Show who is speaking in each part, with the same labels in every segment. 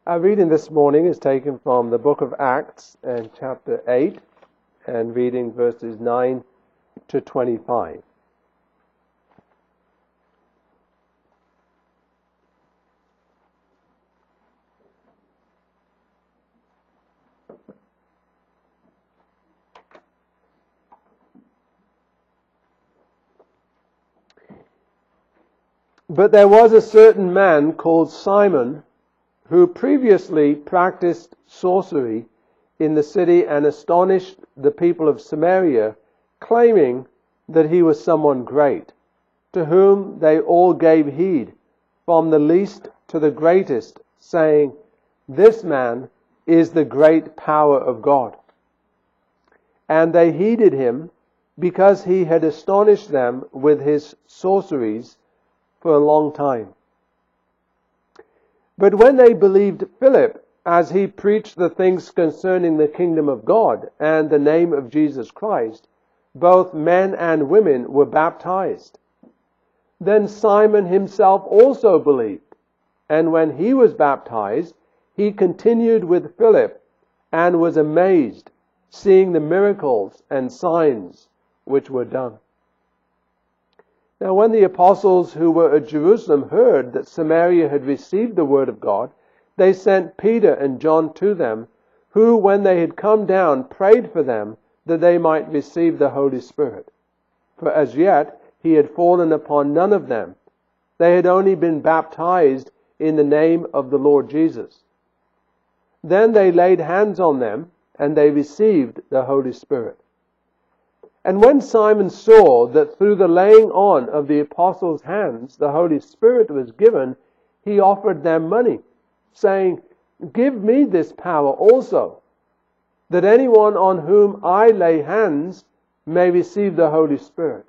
Speaker 1: Our reading this morning is taken from the book of Acts and chapter 8 and reading verses 9 to 25. But there was a certain man called Simon, who previously practiced sorcery in the city and astonished the people of Samaria, claiming that he was someone great, to whom they all gave heed, from the least to the greatest, saying, "This man is the great power of God." And they heeded him, because he had astonished them with his sorceries for a long time. But when they believed Philip, as he preached the things concerning the kingdom of God and the name of Jesus Christ, both men and women were baptized. Then Simon himself also believed, and when he was baptized, he continued with Philip and was amazed, seeing the miracles and signs which were done. Now when the apostles who were at Jerusalem heard that Samaria had received the word of God, they sent Peter and John to them, who, when they had come down, prayed for them that they might receive the Holy Spirit. For as yet he had fallen upon none of them. They had only been baptized in the name of the Lord Jesus. Then they laid hands on them, and they received the Holy Spirit. And when Simon saw that through the laying on of the apostles' hands the Holy Spirit was given, he offered them money, saying, "Give me this power also, that anyone on whom I lay hands may receive the Holy Spirit."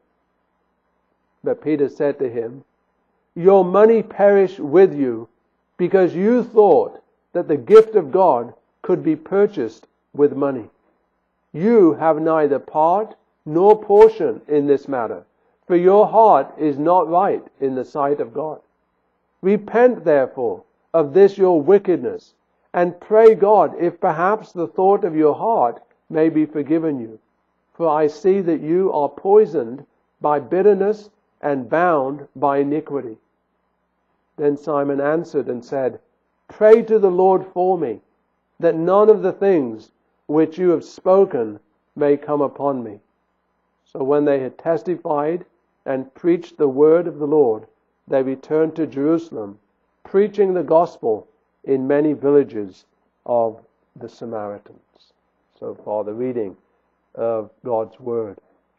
Speaker 1: But Peter said to him, "Your money perish with you, because you thought that the gift of God could be purchased with money. You have neither part nor portion in this matter, for your heart is not right in the sight of God. Repent therefore of this your wickedness, and pray God if perhaps the thought of your heart may be forgiven you. For I see that you are poisoned by bitterness and bound by iniquity." Then Simon answered and said, "Pray to the Lord for me, that none of the things which you have spoken may come upon me." So when they had testified and preached the word of the Lord, they returned to Jerusalem, preaching the gospel in many villages of the Samaritans. So far the reading of God's word.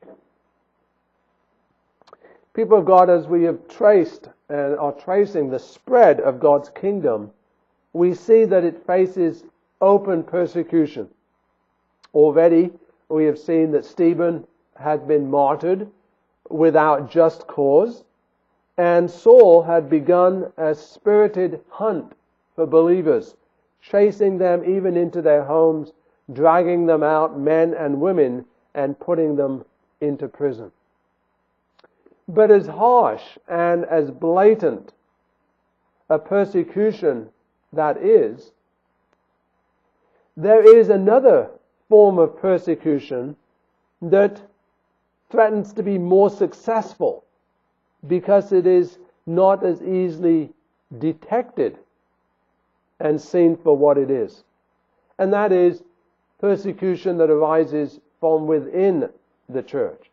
Speaker 1: People of God, as we have traced and are tracing the spread of God's kingdom, we see that it faces open persecution. Already we have seen that Stephen had been martyred without just cause, and Saul had begun a spirited hunt for believers, chasing them even into their homes, dragging them out, men and women, and putting them into prison. But as harsh and as blatant a persecution that is, there is another form of persecution that threatens to be more successful because it is not as easily detected and seen for what it is. And that is persecution that arises from within the church.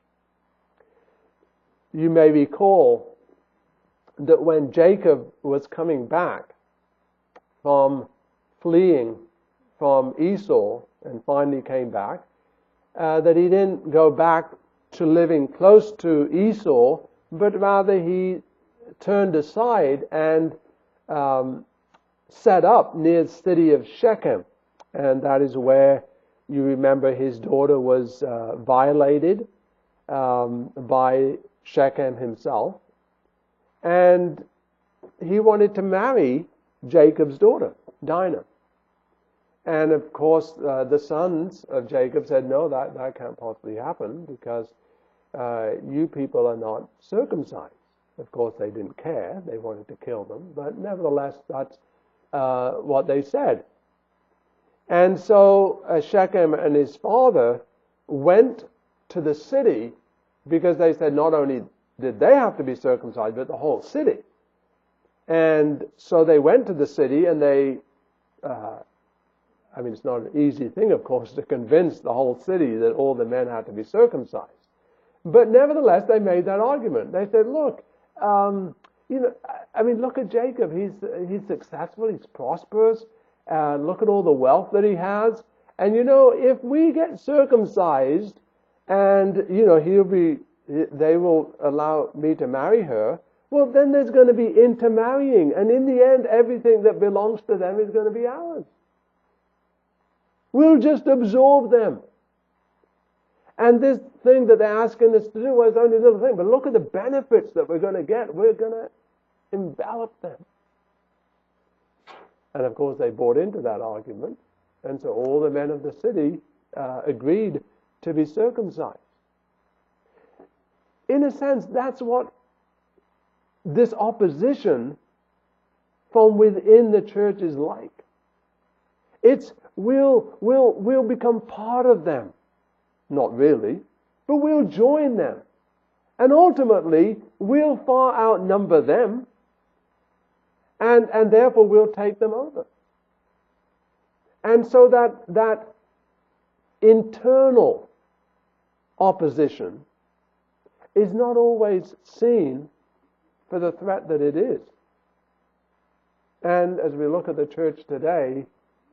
Speaker 1: You may recall that when Jacob was coming back from fleeing from Esau and finally came back, that he didn't go back to living close to Esau, but rather he turned aside and set up near the city of Shechem. And that is where, you remember, his daughter was violated by Shechem himself. And he wanted to marry Jacob's daughter, Dinah. And of course, the sons of Jacob said, "No, that can't possibly happen, because you people are not circumcised." Of course, they didn't care. They wanted to kill them. But nevertheless, that's what they said. And so Shechem and his father went to the city, because they said not only did they have to be circumcised, but the whole city. And so they went to the city, and they, it's not an easy thing, of course, to convince the whole city that all the men had to be circumcised. But nevertheless, they made that argument. They said, look, look at Jacob. He's successful. He's prosperous. Look at all the wealth that he has. And, if we get circumcised and, they will allow me to marry her, well, then there's going to be intermarrying. And in the end, everything that belongs to them is going to be ours. We'll just absorb them. And this thing that they're asking us to do was only a little thing. But look at the benefits that we're going to get. We're going to envelop them. And of course, they bought into that argument. And so all the men of the city agreed to be circumcised. In a sense, that's what this opposition from within the church is like. It's we'll become part of them. Not really, but we'll join them. And ultimately, we'll far outnumber them, and therefore we'll take them over. And so that internal opposition is not always seen for the threat that it is. And as we look at the church today,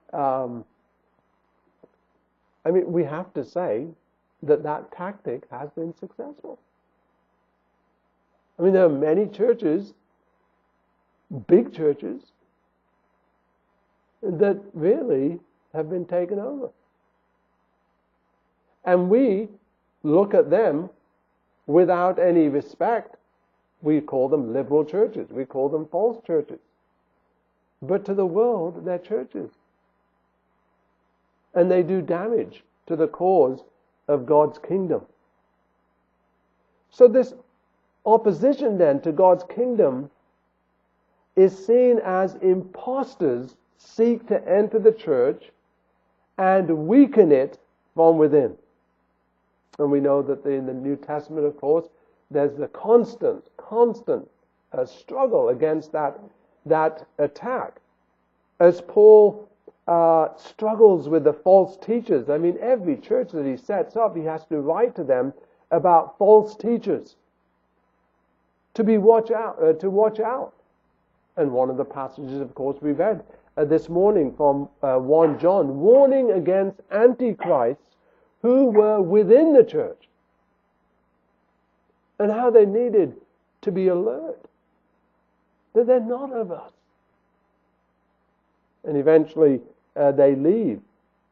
Speaker 1: we have to say that tactic has been successful. There are many churches, big churches, that really have been taken over. And we look at them without any respect. We call them liberal churches. We call them false churches. But to the world, they're churches. And they do damage to the cause of God's kingdom. So this opposition then to God's kingdom is seen as imposters seek to enter the church and weaken it from within. And we know that in the New Testament, of course, there's the constant struggle against that attack. As Paul struggles with the false teachers. Every church that he sets up, he has to write to them about false teachers. To watch out. And one of the passages, of course, we read this morning from 1 John, warning against antichrists who were within the church. And how they needed to be alert. That they're not of us. And eventually they leave.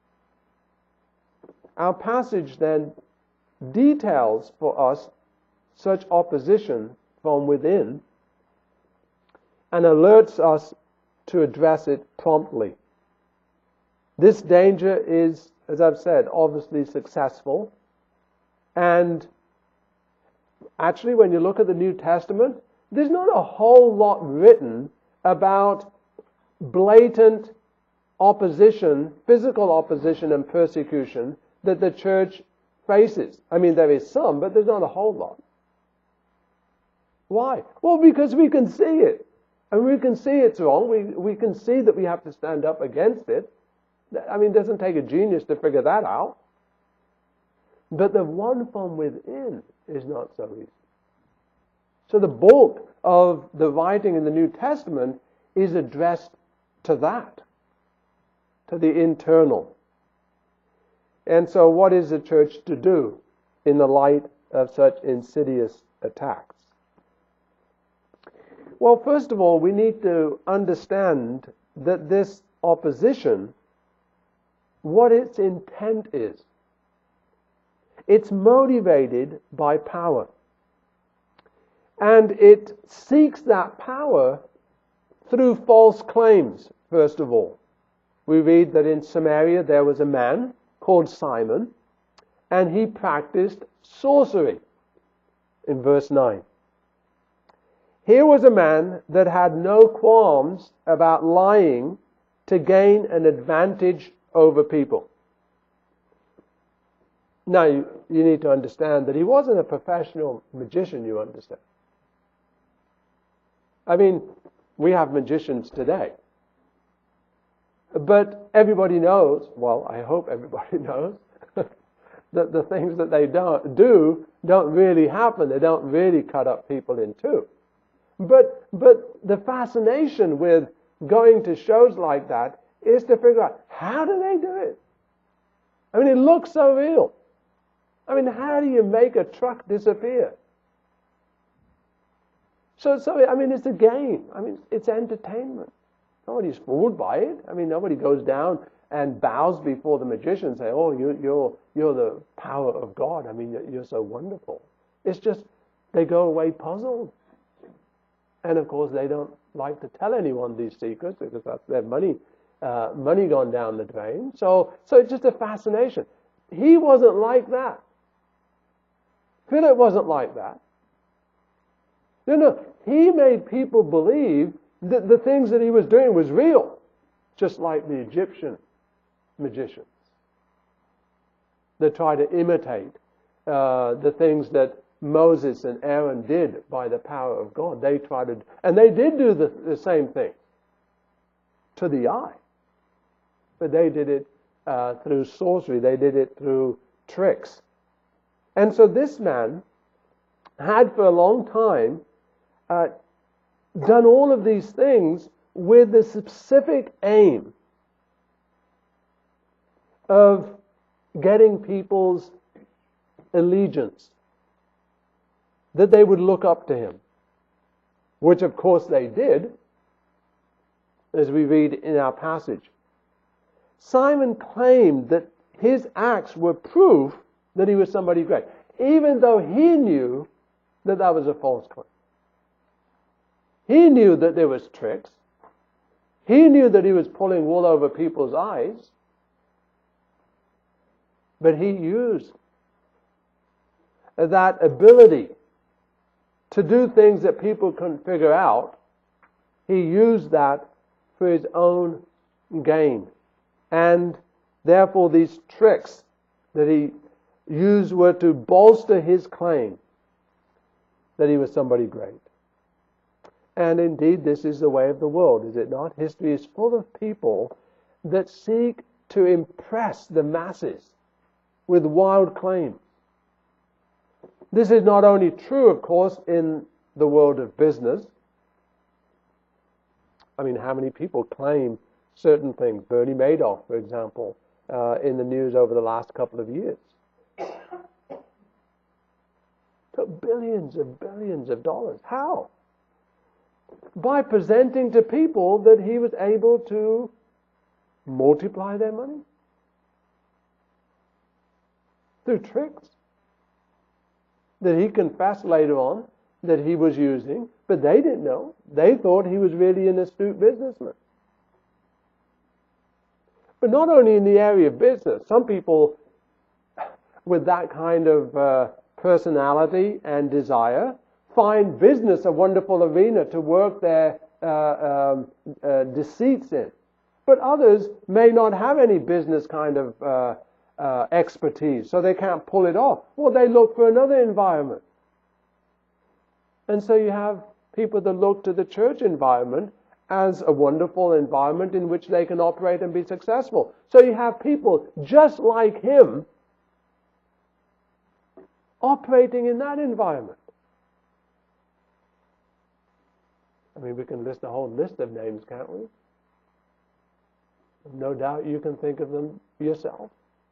Speaker 1: Our passage then details for us such opposition from within and alerts us to address it promptly. This danger is, as I've said, obviously successful. And actually, when you look at the New Testament, there's not a whole lot written about blatant opposition, physical opposition and persecution that the church faces. There is some, but there's not a whole lot. Why? Well, because we can see it. And we can see it's wrong. We can see that we have to stand up against it. It doesn't take a genius to figure that out. But the one from within is not so easy. So the bulk of the writing in the New Testament is addressed to that, to the internal. And so what is the church to do in the light of such insidious attacks? Well, first of all, we need to understand that this opposition, what its intent is. It's motivated by power. And it seeks that power through false claims, first of all. We read that in Samaria there was a man called Simon, and he practiced sorcery, in verse 9. Here was a man that had no qualms about lying to gain an advantage over people. Now, you need to understand that he wasn't a professional magician, you understand. I mean, we have magicians today. But everybody knows, well, I hope everybody knows, that the things that they don't really happen. They don't really cut up people in two. But the fascination with going to shows like that is to figure out, how do they do it? I mean, it looks so real. I mean, how do you make a truck disappear? So I mean, it's a game. I mean, it's entertainment. Nobody's fooled by it. I mean, nobody goes down and bows before the magician and say, "Oh, you're the power of God. I mean, you're so wonderful." It's just they go away puzzled. And of course, they don't like to tell anyone these secrets because that's their money gone down the drain. So it's just a fascination. He wasn't like that. Philip wasn't like that. No. He made people believe that the things that he was doing was real, just like the Egyptian magicians. They try to imitate the things that Moses and Aaron did by the power of God. They did do the same thing to the eye. But they did it through sorcery. They did it through tricks. And so this man had for a long time done all of these things with the specific aim of getting people's allegiance, that they would look up to him, which of course they did, as we read in our passage. Simon claimed that his acts were proof that he was somebody great, even though he knew that that was a false claim. He knew that there was tricks. He knew that he was pulling wool over people's eyes. But he used that ability to do things that people couldn't figure out. He used that for his own gain. And therefore these tricks that he used were to bolster his claim that he was somebody great. And indeed, this is the way of the world, is it not? History is full of people that seek to impress the masses with wild claims. This is not only true, of course, in the world of business. I mean, how many people claim certain things? Bernie Madoff, for example, in the news over the last couple of years. Took billions of dollars. How? By presenting to people that he was able to multiply their money through tricks that he confessed later on that he was using, but they didn't know. They thought he was really an astute businessman. But not only in the area of business, some people with that kind of personality and desire find business a wonderful arena to work their deceits in. But others may not have any business kind of expertise, so they can't pull it off. Well, they look for another environment. And so you have people that look to the church environment as a wonderful environment in which they can operate and be successful. So you have people just like him operating in that environment. I mean, we can list a whole list of names, can't we? No doubt you can think of them yourself.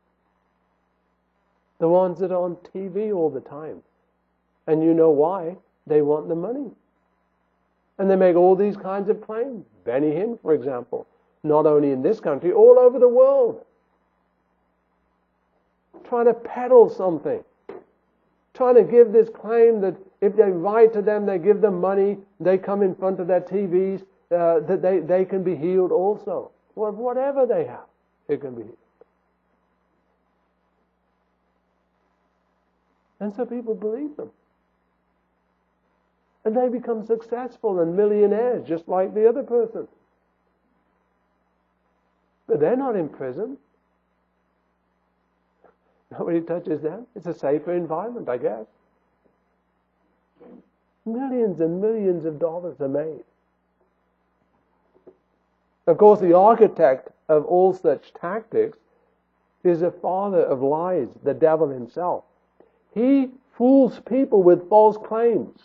Speaker 1: The ones that are on TV all the time. And you know why. They want the money. And they make all these kinds of claims. Benny Hinn, for example. Not only in this country, all over the world. Trying to peddle something. Trying to give this claim that if they write to them, they give them money, they come in front of their TVs, that they can be healed also. Well, whatever they have, it can be healed. And so people believe them. And they become successful and millionaires just like the other person. But they're not in prison. Nobody touches them. It's a safer environment, I guess. Millions and millions of dollars are made. Of course, the architect of all such tactics is the father of lies, the devil himself. He fools people with false claims.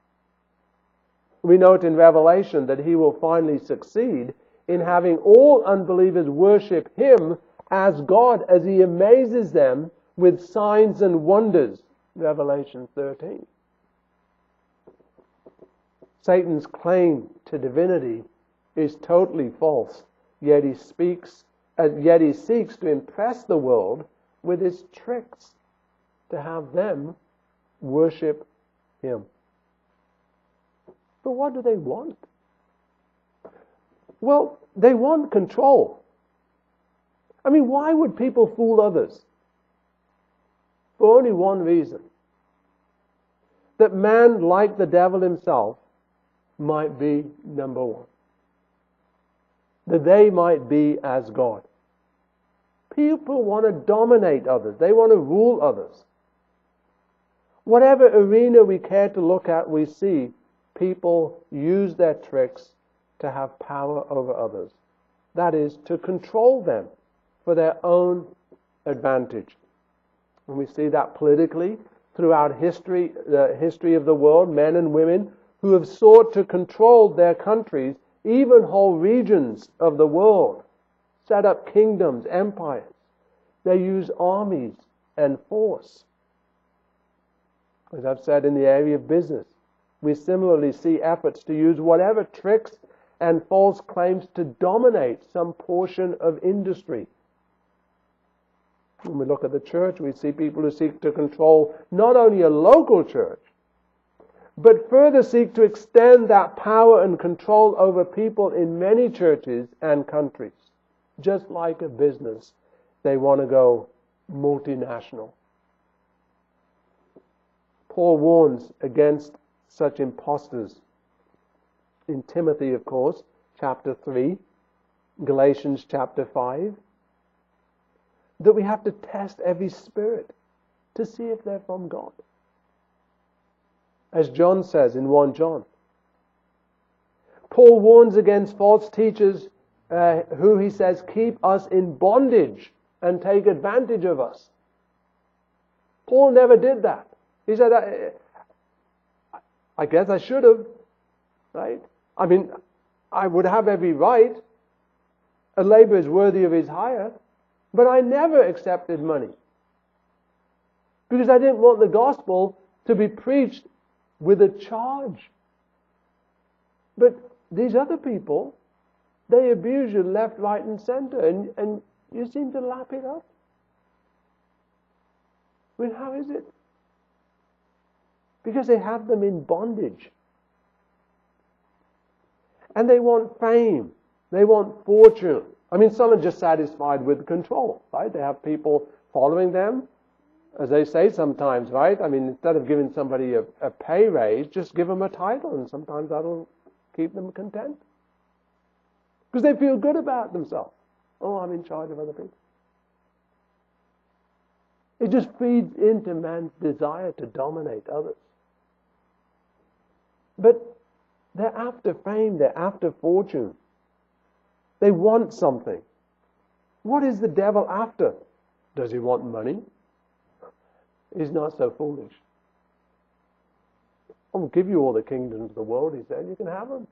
Speaker 1: We note in Revelation that he will finally succeed in having all unbelievers worship him as God, as he amazes them with signs and wonders. Revelation 13. Satan's claim to divinity is totally false, yet he seeks to impress the world with his tricks to have them worship him. But what do they want? Well, they want control. I mean, why would people fool others? For only one reason. That man, like the devil himself, might be number one. That they might be as God. People want to dominate others. They want to rule others. Whatever arena we care to look at, we see people use their tricks to have power over others. That is, to control them for their own advantage. And we see that politically throughout history, the history of the world, men and women who have sought to control their countries, even whole regions of the world, set up kingdoms, empires. They use armies and force. As I've said, in the area of business, we similarly see efforts to use whatever tricks and false claims to dominate some portion of industry. When we look at the church, we see people who seek to control not only a local church, but further seek to extend that power and control over people in many churches and countries. Just like a business, they want to go multinational. Paul warns against such imposters in Timothy, of course, chapter 3, Galatians chapter 5, that we have to test every spirit to see if they're from God. As John says in 1 John. Paul warns against false teachers who, he says, keep us in bondage and take advantage of us. Paul never did that. He said, I guess I should have, right? I mean, I would have every right. A laborer is worthy of his hire. But I never accepted money. Because I didn't want the gospel to be preached with a charge. But these other people, they abuse you left, right, and center, and you seem to lap it up. I mean, how is it? Because they have them in bondage. And they want fame. They want fortune. I mean, some are just satisfied with control, right? They have people following them, as they say sometimes, right? I mean, instead of giving somebody a pay raise, just give them a title, and sometimes that'll keep them content. Because they feel good about themselves. Oh, I'm in charge of other people. It just feeds into man's desire to dominate others. But they're after fame, they're after fortune. They want something. What is the devil after? Does he want money? He's not so foolish. I'll give you all the kingdoms of the world, he said. You can have them.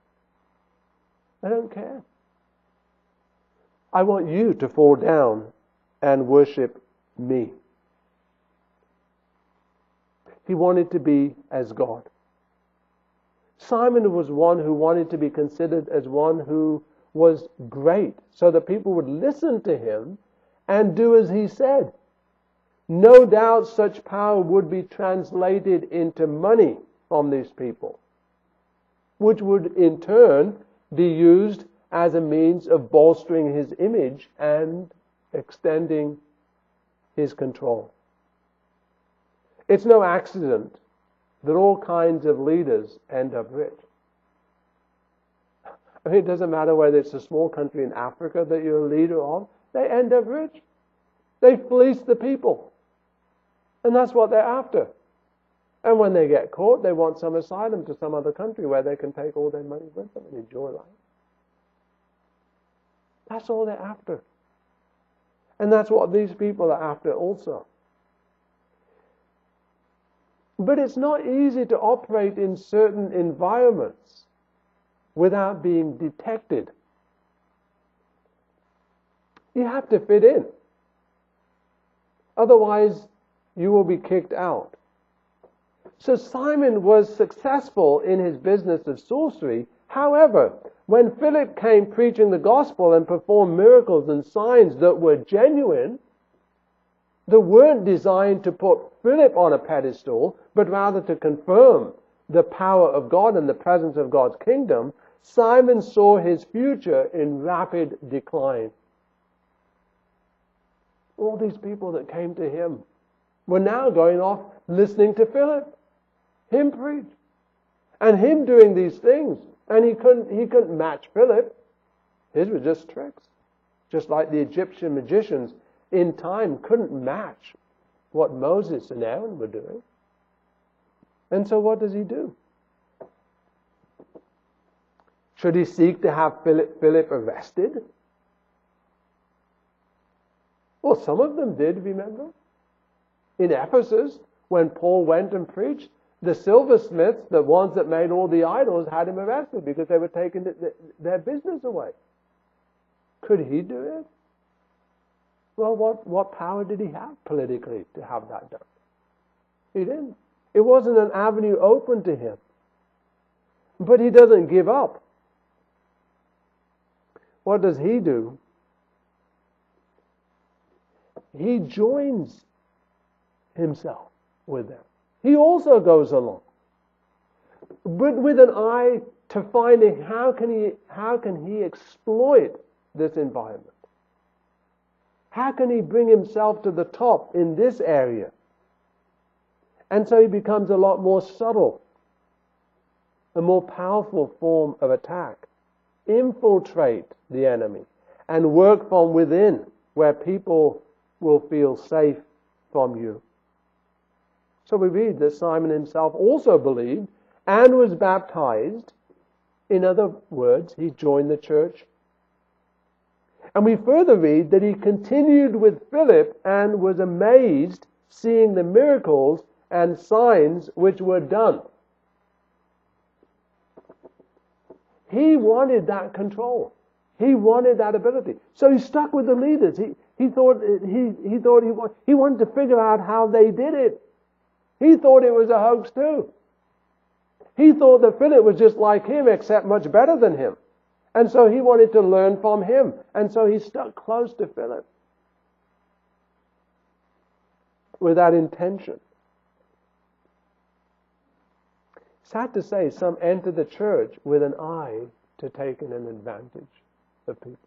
Speaker 1: I don't care. I want you to fall down and worship me. He wanted to be as God. Simon was one who wanted to be considered as one who was great, so that people would listen to him and do as he said. No doubt such power would be translated into money from these people, which would in turn be used as a means of bolstering his image and extending his control. It's no accident that all kinds of leaders end up rich. I mean, it doesn't matter whether it's a small country in Africa that you're a leader of, they end up rich. They fleece the people. And that's what they're after. And when they get caught, they want some asylum to some other country where they can take all their money with them and enjoy life. That's all they're after. And that's what these people are after also. But it's not easy to operate in certain environments without being detected. You have to fit in. Otherwise, you will be kicked out. So Simon was successful in his business of sorcery. However, when Philip came preaching the gospel and performed miracles and signs that were genuine, that weren't designed to put Philip on a pedestal, but rather to confirm the power of God and the presence of God's kingdom, Simon saw his future in rapid decline. All these people that came to him were now going off listening to Philip, him preach, and him doing these things. And he couldn't match Philip. His were just tricks. Just like the Egyptian magicians in time couldn't match what Moses and Aaron were doing. And so what does he do? Should he seek to have Philip arrested? Well, some of them did, remember? In Ephesus, when Paul went and preached, the silversmiths, the ones that made all the idols, had him arrested because they were taking their business away. Could he do it? Well, what power did he have politically to have that done? He didn't. It wasn't an avenue open to him. But he doesn't give up. What does he do? He joins himself with them. He also goes along, but with an eye to finding how can he exploit this environment? How can he bring himself to the top in this area? And so he becomes a lot more subtle, a more powerful form of attack. Infiltrate the enemy and work from within where people will feel safe from you. So we read that Simon himself also believed and was baptized. In other words, he joined the church. And we further read that he continued with Philip and was amazed seeing the miracles and signs which were done. He wanted that control. He wanted that ability. So he stuck with the leaders. He wanted to figure out how they did it. He thought it was a hoax too. He thought that Philip was just like him, except much better than him. And so he wanted to learn from him. And so he stuck close to Philip with that intention. Sad to say, some enter the church with an eye to taking an advantage of people.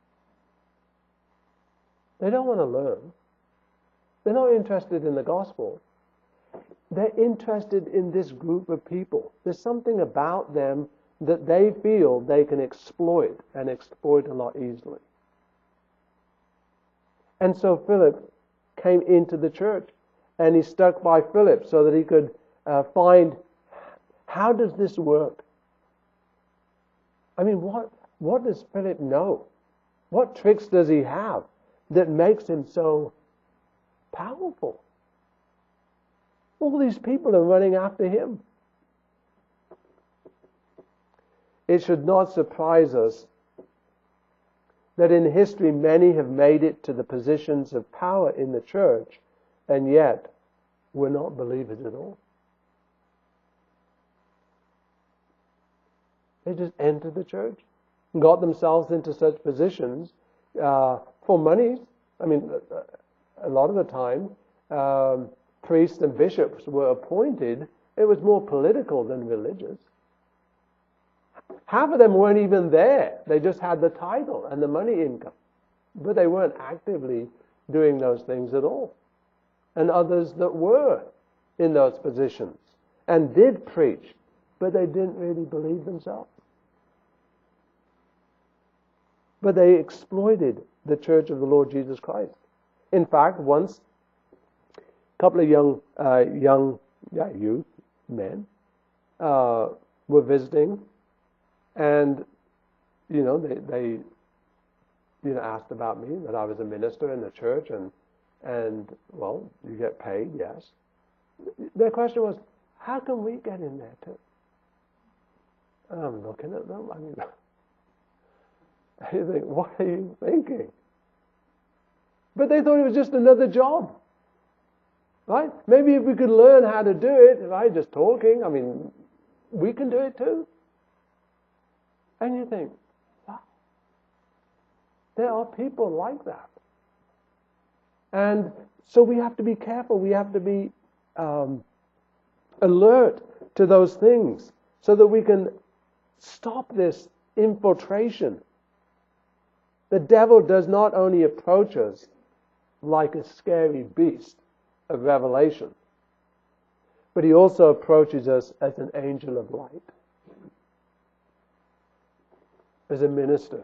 Speaker 1: They don't want to learn. They're not interested in the gospel. They're interested in this group of people. There's something about them that they feel they can exploit, and exploit a lot easily. And so Philip came into the church, and he stuck by Philip so that he could find, how does this work? I mean, what does Philip know? What tricks does he have that makes him so powerful? All these people are running after him. It should not surprise us that in history many have made it to the positions of power in the church, and yet were not believers at all. They just entered the church, got themselves into such positions for money. I mean, a lot of the time, priests and bishops were appointed. It was more political than religious. Half of them weren't even there. They just had the title and the money income. But they weren't actively doing those things at all. And others that were in those positions and did preach, but they didn't really believe themselves. But they exploited the church of the Lord Jesus Christ. In fact, once a couple of youth men were visiting, and they asked about me, that I was a minister in the church, and well, you get paid, yes. Their question was, how can we get in there too? And I'm looking at them, you think, what are you thinking? But they thought it was just another job. Right? Maybe if we could learn how to do it, right, just talking, we can do it too. And you think, wow, there are people like that. And so we have to be careful. We have to be alert to those things so that we can stop this infiltration. The devil does not only approach us like a scary beast of Revelation, but he also approaches us as an angel of light, as a minister,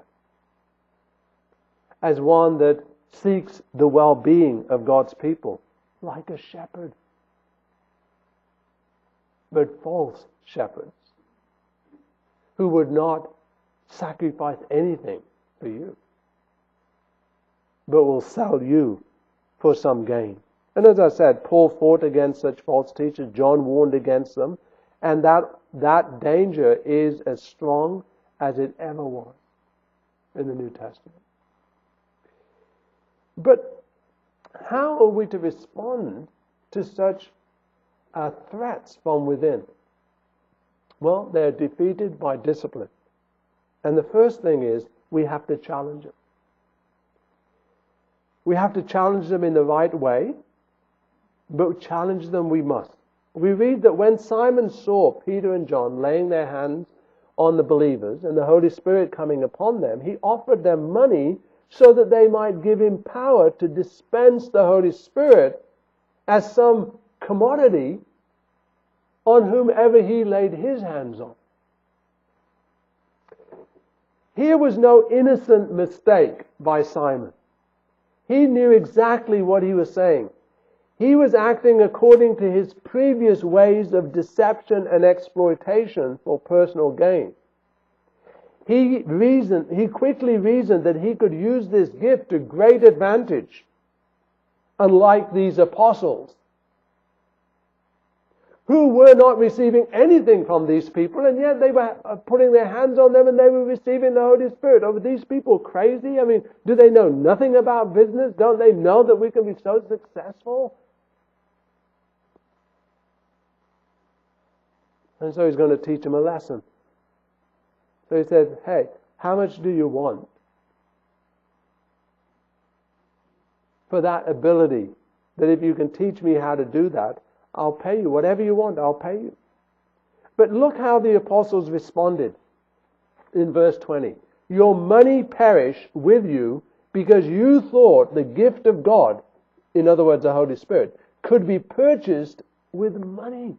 Speaker 1: as one that seeks the well-being of God's people, like a shepherd. But false shepherds who would not sacrifice anything for you, but will sell you for some gain. And as I said, Paul fought against such false teachers. John warned against them. And that danger is as strong as it ever was in the New Testament. But how are we to respond to such threats from within? Well, they're defeated by discipline. And the first thing is, we have to challenge them. We have to challenge them in the right way, but challenge them we must. We read that when Simon saw Peter and John laying their hands on the believers and the Holy Spirit coming upon them, he offered them money so that they might give him power to dispense the Holy Spirit as some commodity on whomever he laid his hands on. Here was no innocent mistake by Simon. He knew exactly what he was saying. He was acting according to his previous ways of deception and exploitation for personal gain. He quickly reasoned that he could use this gift to great advantage, unlike these apostles, who were not receiving anything from these people, and yet they were putting their hands on them and they were receiving the Holy Spirit. Are these people crazy? Do they know nothing about business? Don't they know that we can be so successful? And so he's going to teach them a lesson. So he said, hey, how much do you want for that ability? That if you can teach me how to do that, I'll pay you. Whatever you want, I'll pay you. But look how the apostles responded in verse 20. Your money perish with you because you thought the gift of God, in other words, the Holy Spirit, could be purchased with money.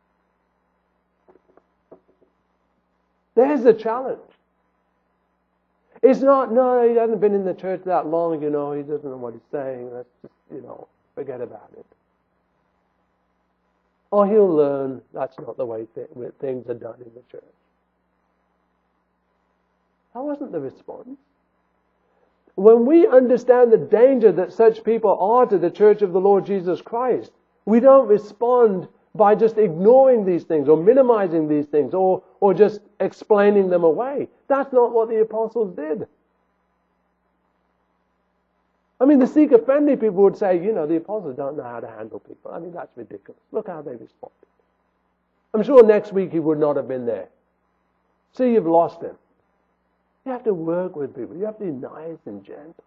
Speaker 1: There's the challenge. It's not, no, he hasn't been in the church that long, he doesn't know what he's saying. Let's just, forget about it. Or he'll learn that's not the way things are done in the church. That wasn't the response. When we understand the danger that such people are to the church of the Lord Jesus Christ, we don't respond by just ignoring these things or minimizing these things or just explaining them away. That's not what the apostles did. The seeker-friendly people would say, the apostles don't know how to handle people. That's ridiculous. Look how they responded. I'm sure next week he would not have been there. See, you've lost him. You have to work with people. You have to be nice and gentle.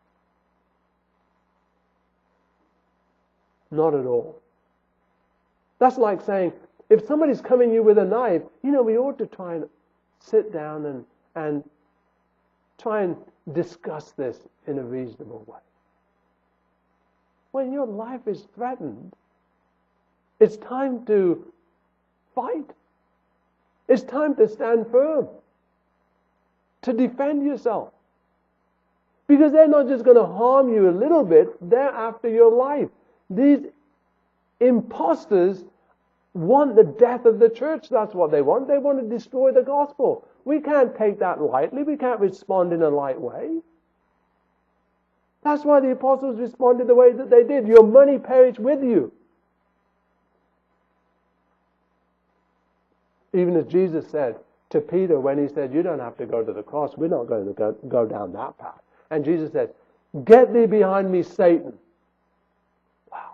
Speaker 1: Not at all. That's like saying, if somebody's coming you with a knife, we ought to try and sit down and try and discuss this in a reasonable way. When your life is threatened, it's time to fight. It's time to stand firm, to defend yourself. Because they're not just going to harm you a little bit, they're after your life. These imposters want the death of the church. That's what they want. They want to destroy the gospel. We can't take that lightly. We can't respond in a light way. That's why the apostles responded the way that they did. Your money perish with you. Even as Jesus said to Peter when he said, you don't have to go to the cross. We're not going to go down that path. And Jesus said, get thee behind me, Satan. Wow.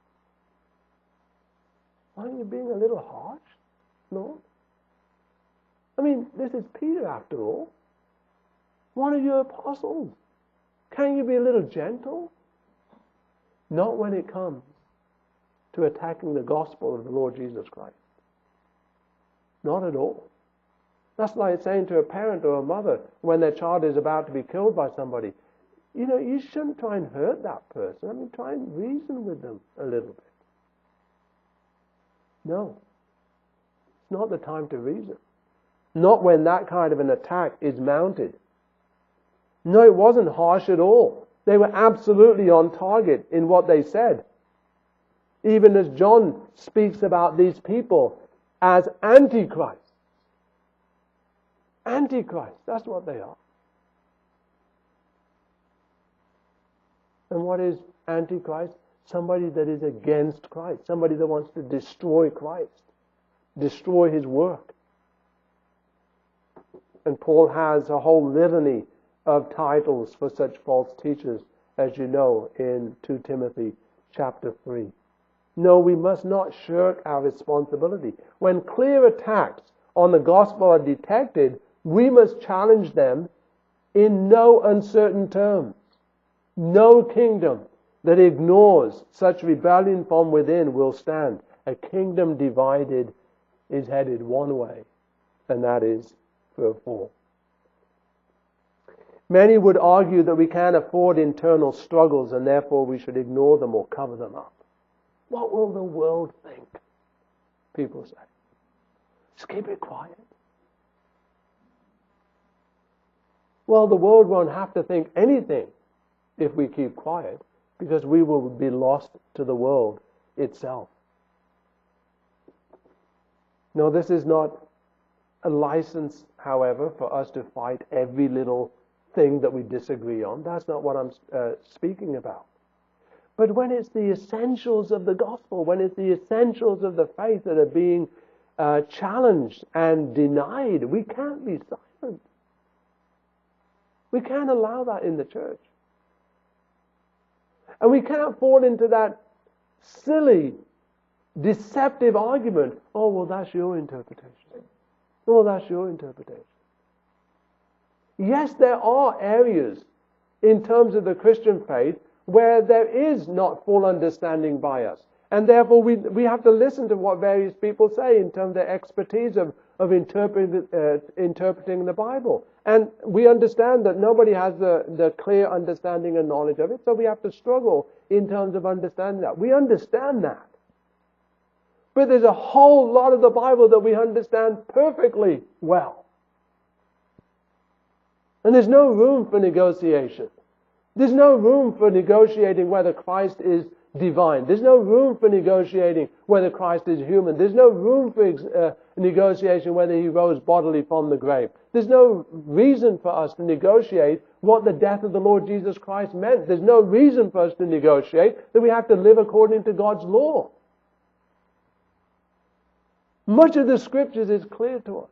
Speaker 1: Aren't you being a little harsh, Lord? I mean, this is Peter after all. One of your apostles. Can you be a little gentle? Not when it comes to attacking the gospel of the Lord Jesus Christ. Not at all. That's like saying to a parent or a mother when their child is about to be killed by somebody, you shouldn't try and hurt that person. I mean, try and reason with them a little bit. No. It's not the time to reason. Not when that kind of an attack is mounted. No, it wasn't harsh at all. They were absolutely on target in what they said. Even as John speaks about these people as Antichrist. Antichrist, that's what they are. And what is Antichrist? Somebody that is against Christ. Somebody that wants to destroy Christ. Destroy His work. And Paul has a whole litany of titles for such false teachers, as you know, in 2 Timothy chapter 3. No, we must not shirk our responsibility. When clear attacks on the gospel are detected, we must challenge them in no uncertain terms. No kingdom that ignores such rebellion from within will stand. A kingdom divided is headed one way, and that is for a fall. Many would argue that we can't afford internal struggles and therefore we should ignore them or cover them up. What will the world think? People say. Just keep it quiet. Well, the world won't have to think anything if we keep quiet, because we will be lost to the world itself. No, this is not a license, however, for us to fight every little thing that we disagree on. That's not what I'm speaking about. But when it's the essentials of the gospel, when it's the essentials of the faith that are being challenged and denied, we can't be silent. We can't allow that in the church. And we can't fall into that silly, deceptive argument. Oh, well, that's your interpretation. Oh, that's your interpretation. Yes, there are areas in terms of the Christian faith where there is not full understanding by us. And therefore we have to listen to what various people say in terms of their expertise of interpreting the Bible. And we understand that nobody has the clear understanding and knowledge of it, so we have to struggle in terms of understanding that. We understand that. But there's a whole lot of the Bible that we understand perfectly well. And there's no room for negotiation. There's no room for negotiating whether Christ is divine. There's no room for negotiating whether Christ is human. There's no room for negotiation whether He rose bodily from the grave. There's no reason for us to negotiate what the death of the Lord Jesus Christ meant. There's no reason for us to negotiate that we have to live according to God's law. Much of the Scriptures is clear to us.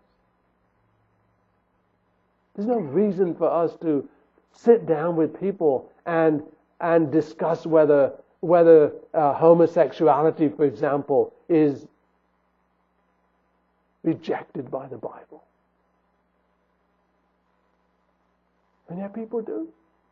Speaker 1: There's no reason for us to sit down with people and discuss whether homosexuality, for example, is rejected by the Bible. And yet people do.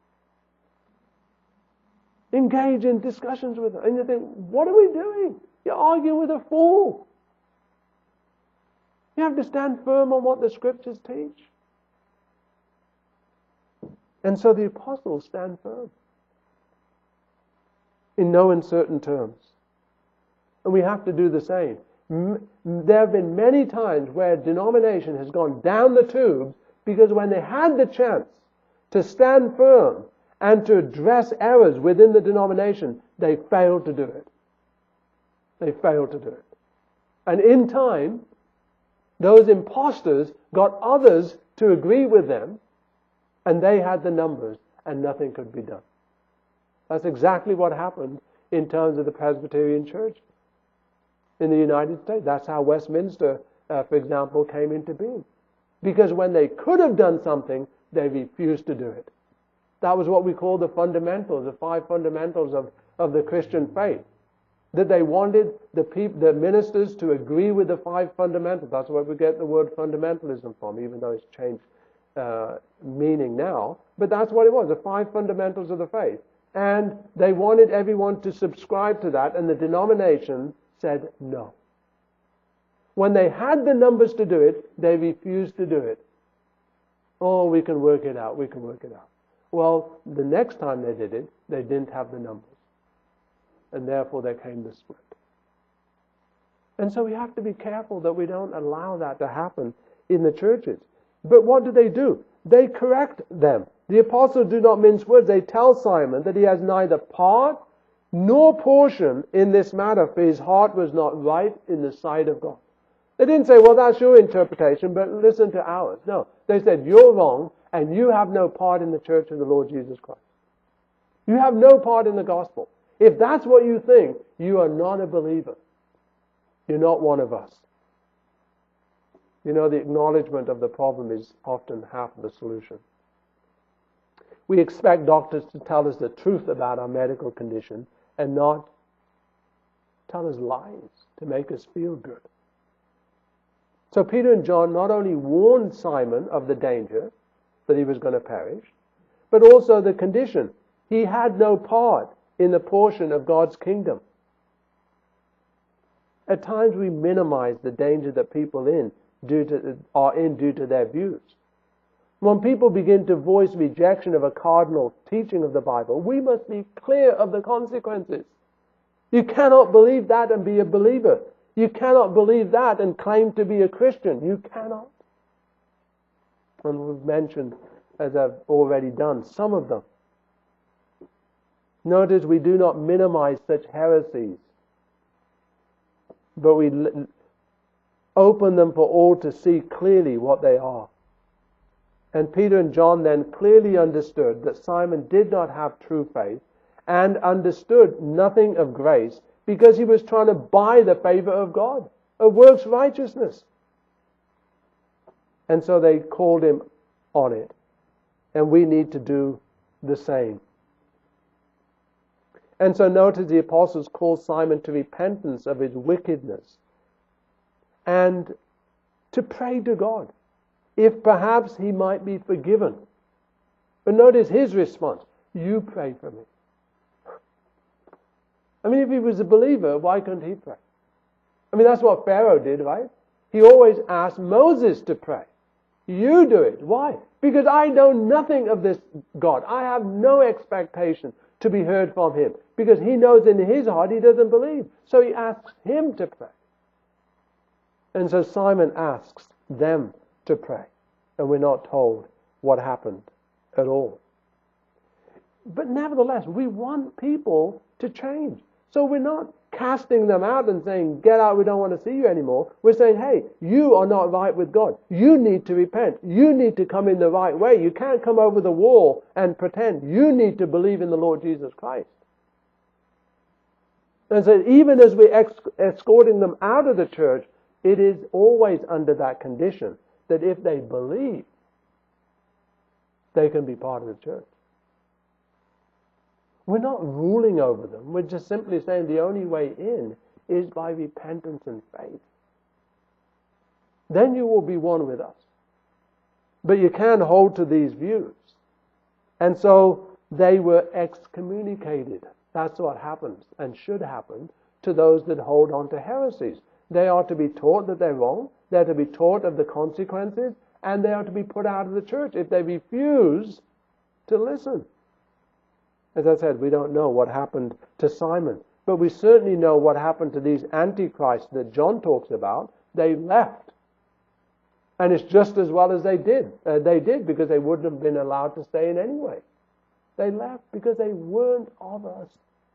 Speaker 1: Engage in discussions with them. And you think, what are we doing? You're arguing with a fool. You have to stand firm on what the Scriptures teach. And so the apostles stand firm. In no uncertain terms. And we have to do the same. There have been many times where a denomination has gone down the tubes because when they had the chance to stand firm and to address errors within the denomination, they failed to do it. They failed to do it. And in time, those imposters got others to agree with them, and they had the numbers, and nothing could be done. That's exactly what happened in terms of the Presbyterian Church in the United States. That's how Westminster, for example, came into being. Because when they could have done something, they refused to do it. That was what we call the fundamentals, the 5 fundamentals of the Christian faith. That they wanted the ministers to agree with the 5 fundamentals. That's where we get the word fundamentalism from, even though it's changed meaning now. But that's what it was, the 5 fundamentals of the faith. And they wanted everyone to subscribe to that, and the denomination said no. When they had the numbers to do it, they refused to do it. Oh, we can work it out, we can work it out. Well, the next time they did it, they didn't have the numbers. And therefore there came the split. And so we have to be careful that we don't allow that to happen in the churches. But what do? They correct them. The apostles do not mince words. They tell Simon that he has neither part nor portion in this matter, for his heart was not right in the sight of God. They didn't say, well, that's your interpretation, but listen to ours. No, they said, you're wrong, and you have no part in the church of the Lord Jesus Christ. You have no part in the gospel. If that's what you think, you are not a believer. You're not one of us. You know, the acknowledgement of the problem is often half of the solution. We expect doctors to tell us the truth about our medical condition and not tell us lies to make us feel good. So Peter and John not only warned Simon of the danger that he was going to perish, but also the condition. He had no part in the portion of God's kingdom. At times we minimize the danger that people are in due to their views. When people begin to voice rejection of a cardinal teaching of the Bible, we must be clear of the consequences. You cannot believe that and be a believer. You cannot believe that and claim to be a Christian. You cannot. And we've mentioned, as I've already done, some of them. Notice we do not minimize such heresies, but we open them for all to see clearly what they are. And Peter and John then clearly understood that Simon did not have true faith and understood nothing of grace because he was trying to buy the favor of God, of works righteousness. And so they called him on it. And we need to do the same. And so notice the apostles call Simon to repentance of his wickedness and to pray to God, if perhaps he might be forgiven. But notice his response, you pray for me. I mean, if he was a believer, why couldn't he pray? I mean, that's what Pharaoh did, right? He always asked Moses to pray. You do it. Why? Because I know nothing of this God. I have no expectation to be heard from him. Because he knows in his heart he doesn't believe. So he asks him to pray. And so Simon asks them to pray. And we're not told what happened at all. But nevertheless, we want people to change. So we're not casting them out and saying, get out, we don't want to see you anymore. We're saying, hey, you are not right with God. You need to repent. You need to come in the right way. You can't come over the wall and pretend. You need to believe in the Lord Jesus Christ. And so even as we're escorting them out of the church, it is always under that condition that if they believe, they can be part of the church. We're not ruling over them. We're just simply saying the only way in is by repentance and faith. Then you will be one with us. But you can hold to these views. And so they were excommunicated. That's what happens and should happen to those that hold on to heresies. They are to be taught that they're wrong. They're to be taught of the consequences. And they are to be put out of the church if they refuse to listen. As I said, we don't know what happened to Simon. But we certainly know what happened to these antichrists that John talks about. They left. And it's just as well as they did. They did because they wouldn't have been allowed to stay in anyway. They left because they weren't of us.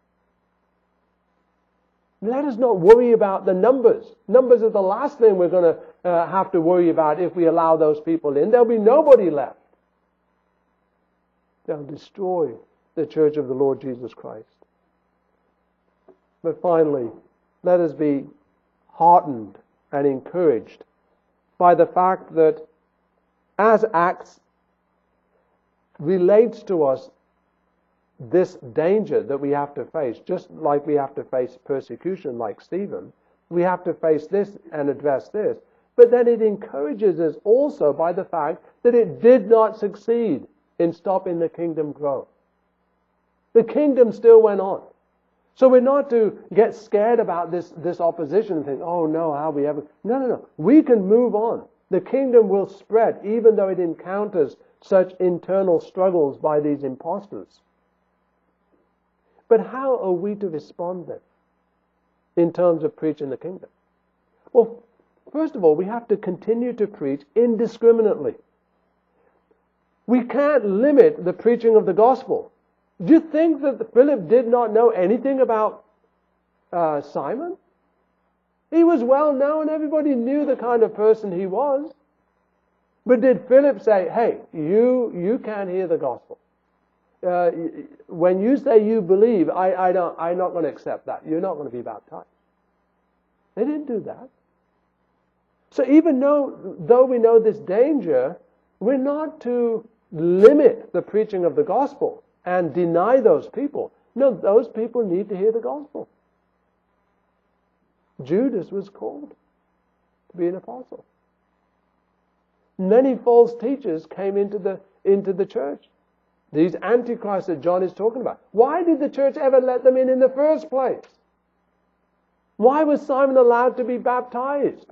Speaker 1: Let us not worry about the numbers. Numbers are the last thing we're going to have to worry about if we allow those people in. There'll be nobody left. They'll destroy the church of the Lord Jesus Christ. But finally, let us be heartened and encouraged by the fact that as Acts relates to us this danger that we have to face, just like we have to face persecution like Stephen, we have to face this and address this. But then it encourages us also by the fact that it did not succeed in stopping the kingdom growth. The kingdom still went on. So we're not to get scared about this opposition and think, oh no, how we ever... No. We can move on. The kingdom will spread even though it encounters such internal struggles by these impostors. But how are we to respond then in terms of preaching the kingdom? Well, first of all, we have to continue to preach indiscriminately. We can't limit the preaching of the gospel. Do you think that Philip did not know anything about Simon? He was well known. Everybody knew the kind of person he was. But did Philip say, hey, you can't hear the gospel? When you say you believe, I'm not going to accept that. You're not going to be baptized. They didn't do that. So even though we know this danger, we're not to limit the preaching of the gospel and deny those people. No, those people need to hear the gospel. Judas was called to be an apostle. Many false teachers came into the church. These antichrists that John is talking about. Why did the church ever let them in the first place? Why was Simon allowed to be baptized?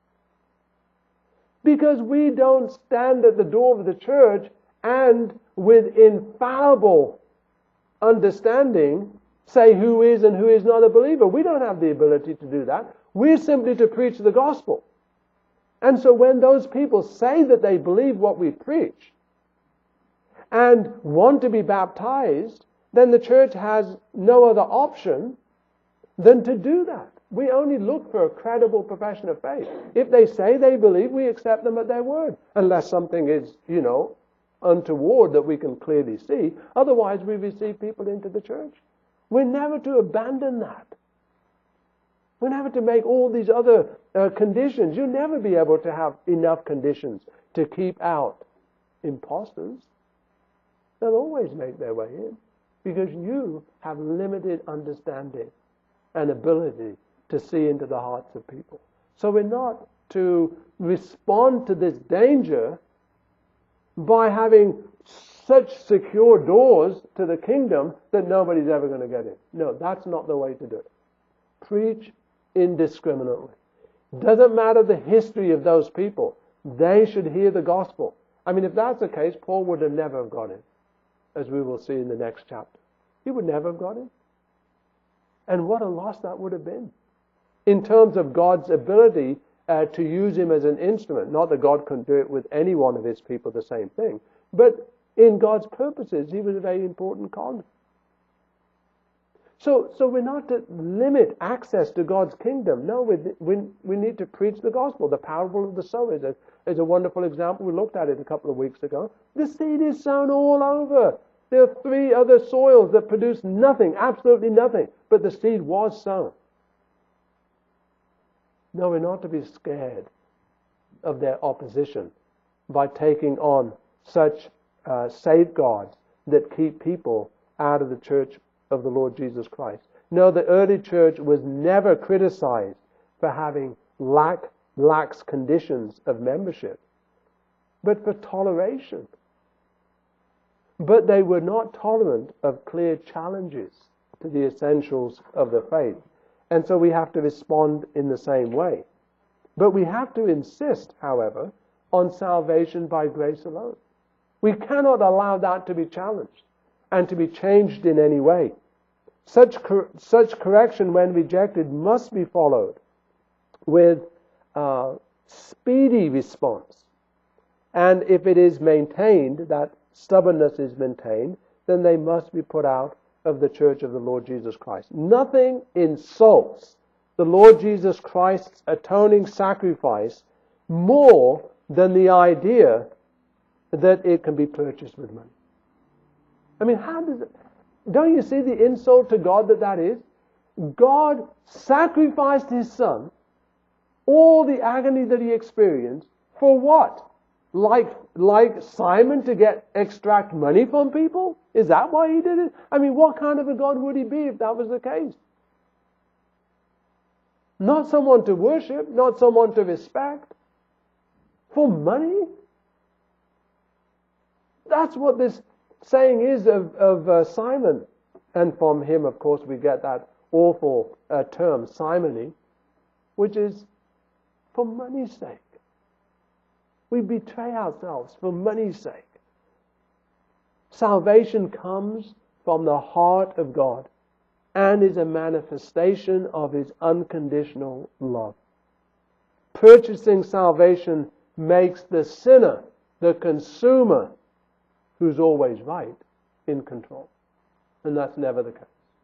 Speaker 1: Because we don't stand at the door of the church and with infallible understanding say who is and who is not a believer. We don't have the ability to do that. We're simply to preach the gospel. And so when those people say that they believe what we preach and want to be baptized, then the church has no other option than to do that. We only look for a credible profession of faith. If they say they believe, we accept them at their word. Unless something is, untoward that we can clearly see. Otherwise, we receive people into the church. We're never to abandon that. We're never to make all these other conditions. You'll never be able to have enough conditions to keep out imposters. They'll always make their way in because you have limited understanding and ability to see into the hearts of people. So we're not to respond to this danger by having such secure doors to the kingdom that nobody's ever going to get in. No, that's not the way to do it. Preach indiscriminately. Doesn't matter the history of those people. They should hear the gospel. I mean, if that's the case, Paul would have never have got in, as we will see in the next chapter. He would never have got in. And what a loss that would have been in terms of God's ability to use him as an instrument. Not that God couldn't do it with any one of his people the same thing. But in God's purposes, he was a very important cog. So we're not to limit access to God's kingdom. No, we need to preach the gospel. The parable of the sower is a wonderful example. We looked at it a couple of weeks ago. The seed is sown all over. There are 3 other soils that produce nothing, absolutely nothing. But the seed was sown. No, we're not to be scared of their opposition by taking on such safeguards that keep people out of the church of the Lord Jesus Christ. No, the early church was never criticized for having lax conditions of membership, but for toleration. But they were not tolerant of clear challenges to the essentials of the faith. And so we have to respond in the same way. But we have to insist, however, on salvation by grace alone. We cannot allow that to be challenged and to be changed in any way. Such correction, when rejected, must be followed with speedy response. And if it is maintained, that stubbornness is maintained, then they must be put out of the church of the Lord Jesus Christ. Nothing insults the Lord Jesus Christ's atoning sacrifice more than the idea that it can be purchased with money. I mean, how does it... Don't you see the insult to God that is? God sacrificed His Son, all the agony that He experienced, for what? Like Simon to extract money from people? Is that why He did it? I mean, what kind of a God would He be if that was the case? Not someone to worship, not someone to respect. For money? That's what this saying is of Simon. And from him, of course, we get that awful term, simony, which is for money's sake. We betray ourselves for money's sake. Salvation comes from the heart of God and is a manifestation of His unconditional love. Purchasing salvation makes the sinner, the consumer, who's always right, in control. And that's never the case.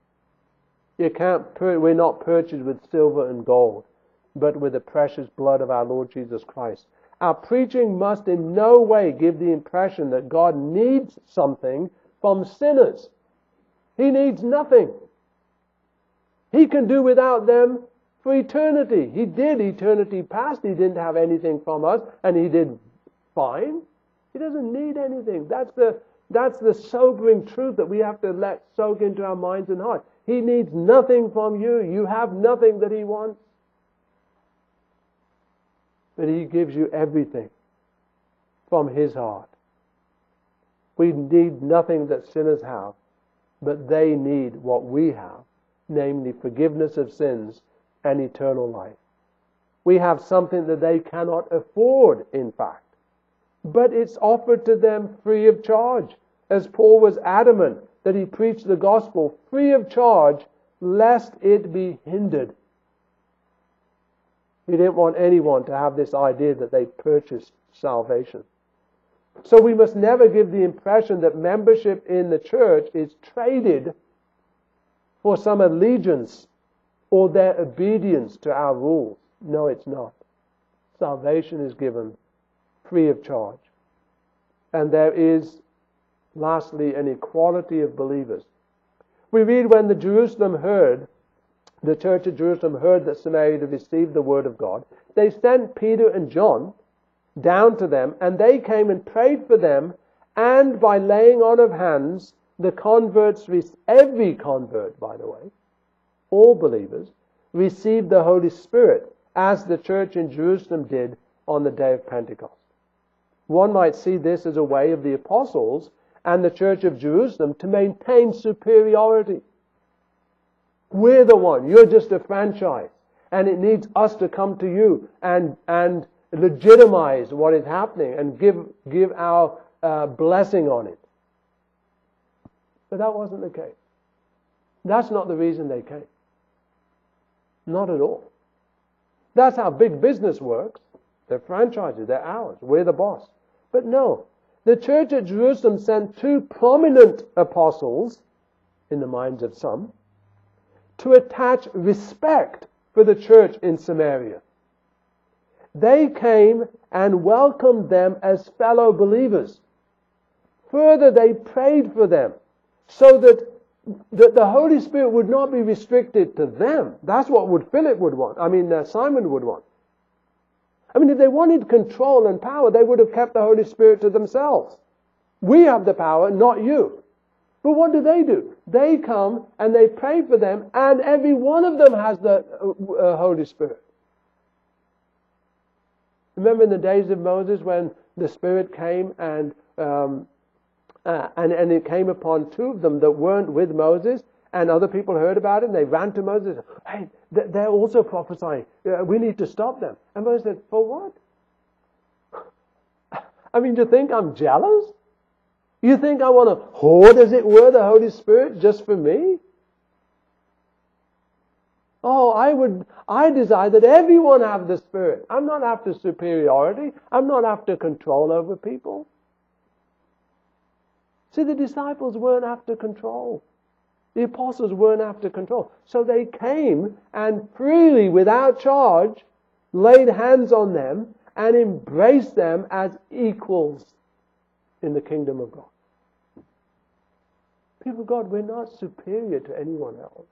Speaker 1: We're not purchased with silver and gold, but with the precious blood of our Lord Jesus Christ. Our preaching must in no way give the impression that God needs something from sinners. He needs nothing. He can do without them for eternity. He did eternity past. He didn't have anything from us, and He did fine. He doesn't need anything. That's the sobering truth that we have to let soak into our minds and hearts. He needs nothing from you. You have nothing that He wants. But He gives you everything from His heart. We need nothing that sinners have, but they need what we have, namely forgiveness of sins and eternal life. We have something that they cannot afford, in fact. But it's offered to them free of charge, as Paul was adamant that he preached the gospel free of charge, lest it be hindered. He didn't want anyone to have this idea that they purchased salvation. So we must never give the impression that membership in the church is traded for some allegiance or their obedience to our rules. No, it's not. Salvation is given free of charge. And there is, lastly, an equality of believers. We read when the church of Jerusalem heard that Samaria had received the word of God, they sent Peter and John down to them, and they came and prayed for them, and by laying on of hands, the converts, every convert, by the way, all believers, received the Holy Spirit, as the church in Jerusalem did on the day of Pentecost. One might see this as a way of the apostles and the church of Jerusalem to maintain superiority. We're the one. You're just a franchise. And it needs us to come to you and legitimize what is happening and give our blessing on it. But that wasn't the case. That's not the reason they came. Not at all. That's how big business works. They're franchises. They're ours. We're the boss. But no. The church at Jerusalem sent two prominent apostles, in the minds of some, to attach respect for the church in Samaria. They came and welcomed them as fellow believers. Further, they prayed for them so that the Holy Spirit would not be restricted to them. That's what Simon would want. I mean, if they wanted control and power, they would have kept the Holy Spirit to themselves. We have the power, not you. But what do? They come and they pray for them, and every one of them has the Holy Spirit. Remember in the days of Moses when the Spirit came and it came upon two of them that weren't with Moses, and other people heard about it, and they ran to Moses. Hey, they're also prophesying. We need to stop them. And Moses said, for what? I mean, do you think I'm jealous? You think I want to hoard, as it were, the Holy Spirit just for me? Oh, I desire that everyone have the Spirit. I'm not after superiority. I'm not after control over people. See, the disciples weren't after control. The apostles weren't after control. So they came and freely, without charge, laid hands on them and embraced them as equals in the kingdom of God. People of God, we're not superior to anyone else.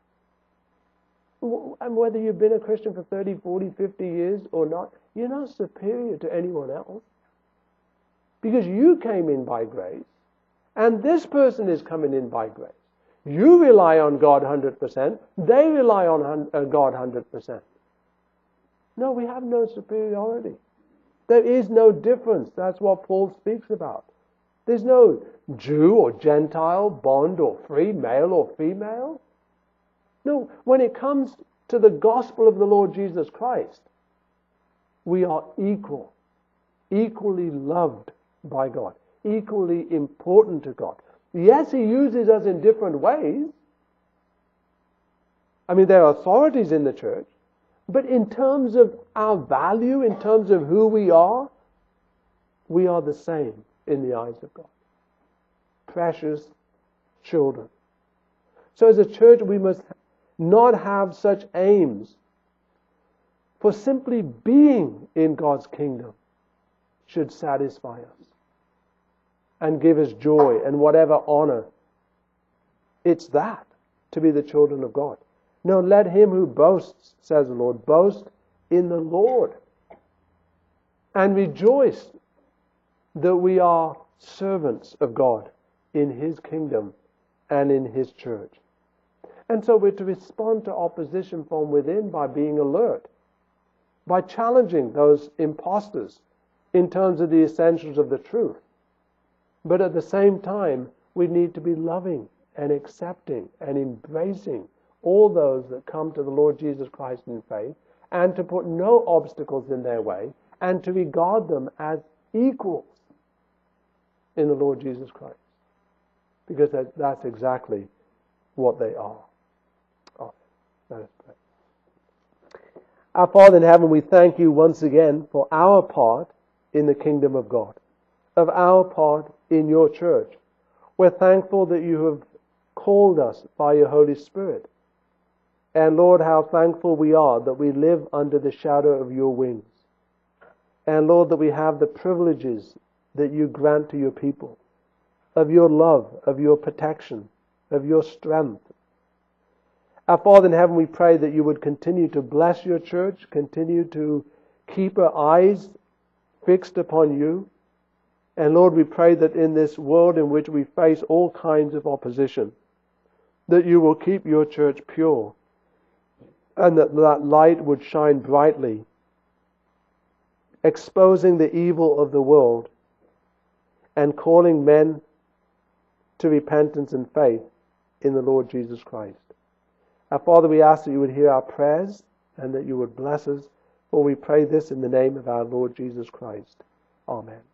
Speaker 1: And whether you've been a Christian for 30, 40, 50 years or not, you're not superior to anyone else. Because you came in by grace, and this person is coming in by grace. You rely on God 100%, they rely on God 100%. No, we have no superiority. There is no difference. That's what Paul speaks about. There's no Jew or Gentile, bond or free, male or female. No, when it comes to the gospel of the Lord Jesus Christ, we are equal, equally loved by God, equally important to God. Yes, He uses us in different ways. I mean, there are authorities in the church, but in terms of our value, in terms of who we are the same in the eyes of God. Precious children. So as a church, we must not have such aims, for simply being in God's kingdom should satisfy us and give us joy and whatever honor. It's that, to be the children of God. No, let him who boasts, says the Lord, boast in the Lord, and rejoice that we are servants of God in His kingdom and in His church. And so we're to respond to opposition from within by being alert, by challenging those imposters in terms of the essentials of the truth. But at the same time, we need to be loving and accepting and embracing all those that come to the Lord Jesus Christ in faith, and to put no obstacles in their way, and to regard them as equals in the Lord Jesus Christ. Because that's exactly what they are. Let us pray. Our Father in heaven, we thank you once again for our part in the kingdom of God, of our part in your church. We're thankful that you have called us by your Holy Spirit. And Lord, how thankful we are that we live under the shadow of your wings. And Lord, that we have the privileges that you grant to your people, of your love, of your protection, of your strength. Our Father in heaven, we pray that you would continue to bless your church, continue to keep our eyes fixed upon you. And Lord, we pray that in this world in which we face all kinds of opposition, that you will keep your church pure, and that light would shine brightly, exposing the evil of the world and calling men to repentance and faith in the Lord Jesus Christ. Our Father, we ask that you would hear our prayers and that you would bless us, for we pray this in the name of our Lord Jesus Christ. Amen.